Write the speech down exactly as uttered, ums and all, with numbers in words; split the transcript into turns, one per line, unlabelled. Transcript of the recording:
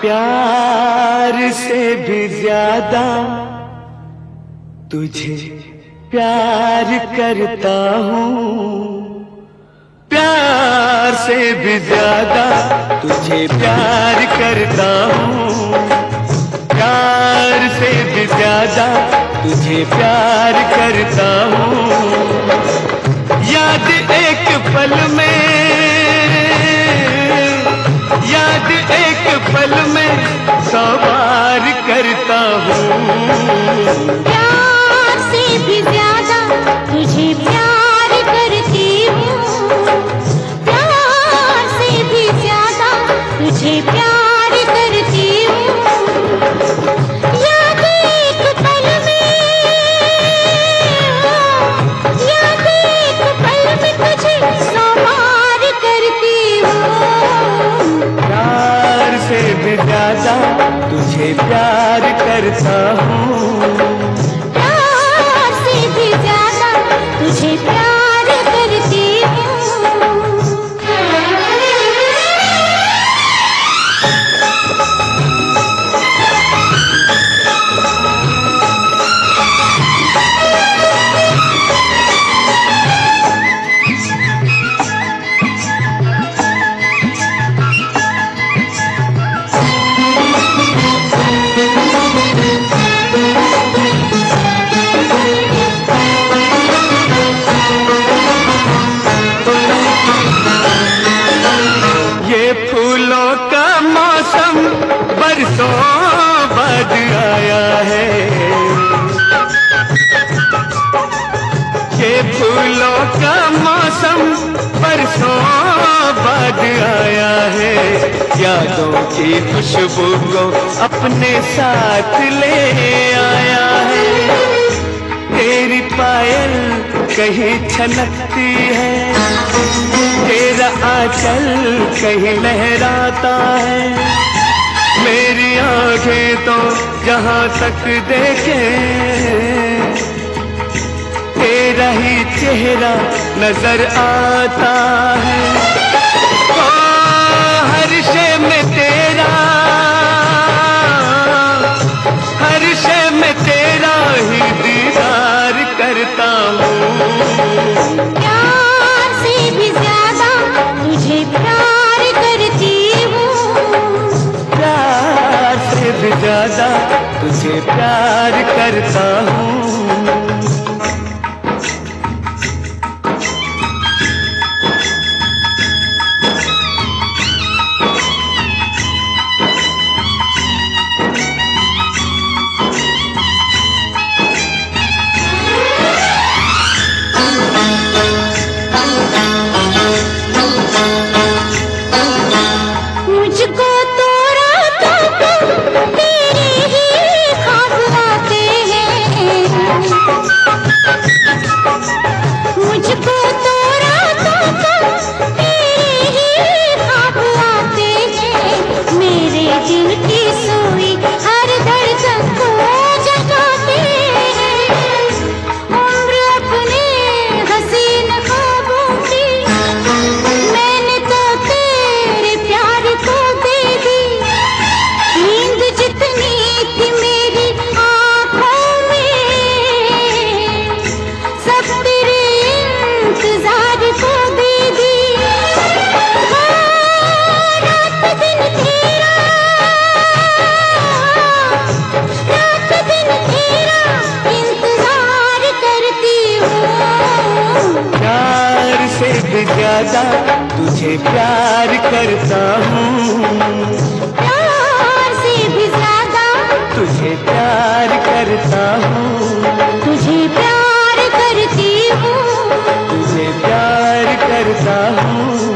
प्यार से भी ज्यादा तुझे प्यार करता हूँ, प्यार से भी ज्यादा तुझे प्यार करता हूँ, प्यार से भी ज्यादा तुझे प्यार करता हूँ। याद एक पल में, याद एक पल में सौ बार करता हूँ।
प्यार से भी ज्यादा तुझे प्यार करती हूँ, प्यार से भी ज्यादा तुझे प्यार करती हूँ। याद एक पल में, याद एक पल में तुझे सौ बार करती हूँ।
प्यार से भी ज्यादा तुझे प्यार करता हूँ,
प्यार से भी ज्यादा तुझे प्यार करती हूँ।
फूलों का मौसम बरसों बाद आया है, ये फूलों का मौसम बरसों बाद आया है। यादों की खुशबू को अपने साथ ले आया है। तेरी पायल कहीं छनकती है, तेरा आंचल कहीं लहराता है। मेरी आंखें तो जहां तक देखे तेरा ही चेहरा नजर आता है। ओ हर शय में तेरा, हर शय में तेरा ही दीदार करता हूँ।
प्यार से भी ज्यादा तुझे प्यार करती हूँ,
प्यार से भी ज्यादा तुझे प्यार करता हूँ।
मुझको तो रातों को तेरे ही ख्वाब आते हैं, मुझको तो रातों को तेरे ही ख्वाब आते हैं। मेरे दिल की सोई हर धड़कन को जगाते हैं। उम्र अपने हसीन ख्वाबों की मैंने तो तेरे प्यार को दे दी। नींद जितनी थी मेरी आँखों में सब तेरे इंतजार को दे दी। हाँ, रात दिन तेरा, रात दिन तेरा इंतजार करती हूँ।
प्यार से भी ज्यादा तुझे प्यार करता हूँ,
प्यार से भी ज्यादा
तुझे प्यार करता हूँ,
तुझे प्यार करती हूँ,
तुझे प्यार करता हूँ।